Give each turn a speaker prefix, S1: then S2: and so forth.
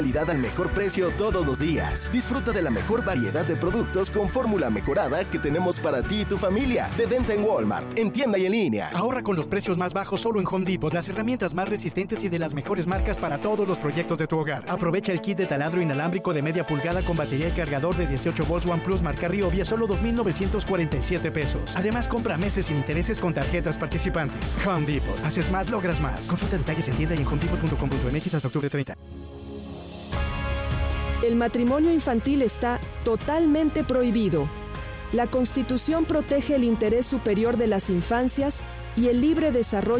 S1: Calidad al mejor precio todos los días. Disfruta de la mejor variedad de productos con fórmula mejorada que tenemos para ti y tu familia. De venta en Walmart, en tienda y en línea.
S2: Ahorra con los precios más bajos solo en Home Depot. Las herramientas más resistentes y de las mejores marcas para todos los proyectos de tu hogar. Aprovecha el kit de taladro inalámbrico de media pulgada con batería y cargador de 18 volts OnePlus marca Ryobi a solo $2,947. Además, compra meses sin intereses con tarjetas participantes. Home Depot. Haces más, logras más. Consulta detalles en tienda y en homedepot.com.mx hasta octubre 30.
S3: El matrimonio infantil está totalmente prohibido. La Constitución protege el interés superior de las infancias y el libre desarrollo